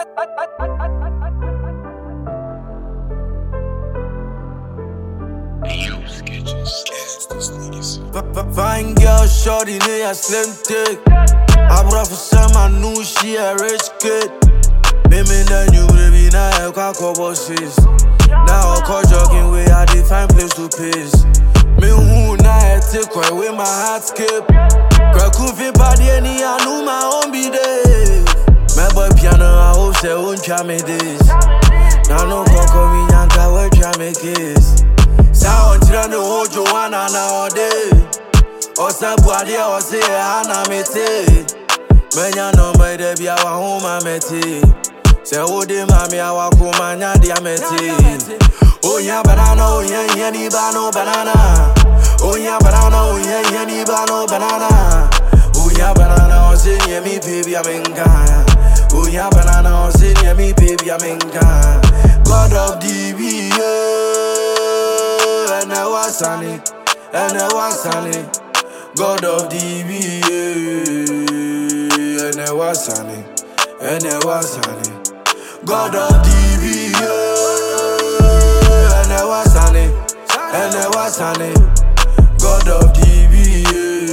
Fine girl, shorty, near slim thick. I brought for some, I knew she a rich kid. Mimi then you baby, now I can't call bosses. Now I call jogging way, I define place to piss. Me who now I take away with my heart skip. Girl, could be body any, I knew my own be there. My boy piano, I hope they won't try me this. Now no coco, me yanka, will try me kiss. Sound trying to hold Joanna nowadays. Or some body, or say, Anna mete. Menya no my debi, I want home, I mete. Say, oh, the mammy, I want home, I want mete. Oh, yeah, banana, oh, yeah, yeah, ni bano banana. Oh, yeah, banana, oh, yeah, yeah, ni bano banana. Oh, yeah, banana, oh, say, yeah, me, baby, I'm in Ghana. Oh, yeah, banana, oh, say, yeah, me, baby, I'm in Ghana. God of DB, and I was sunny, and I was sunny. God of DB, and I was sunny, and I was sunny. God of DB, and I was sunny, and I was sunny. God of DB,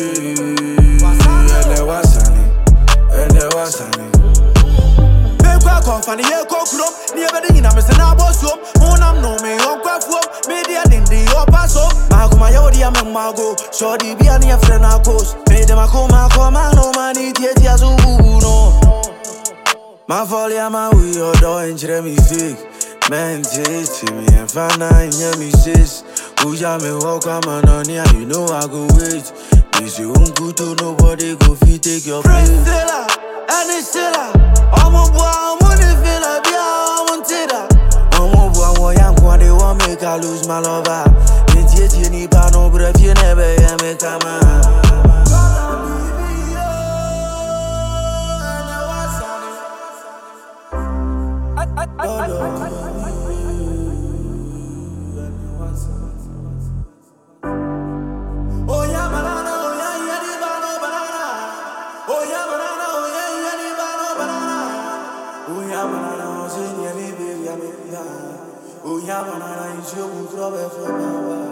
and I was sunny, and I was sunny. Company, yeah, cockrum, never did I'm missing our boss home. Monam no me on craft home, media in the upper so. Maguma Yodi, I'm a mago, shorty be an friend of course. Made them a come, no money, yet no. My folly, I'm a wee or doing Jeremy fake. Man, taste me and find out in me sis. Who ya me walk, I'm on here, you know I go wait. Is you won't go to nobody, go feet, take your place. And it's still I'm a boy, I'm on the feel of ya, I'm on Tida. I'm a boy, I'm going to want make I lose my lover. It's yet you need no breath, you never hear me come on. Oh yeah, banana, oh yeah, yeah, the banana. Oh yeah, banana, oh yeah, yeah, the banana. Oh yeah, banana, oh yeah, baby, I'm in. Oh yeah, banana, it's your good trouble for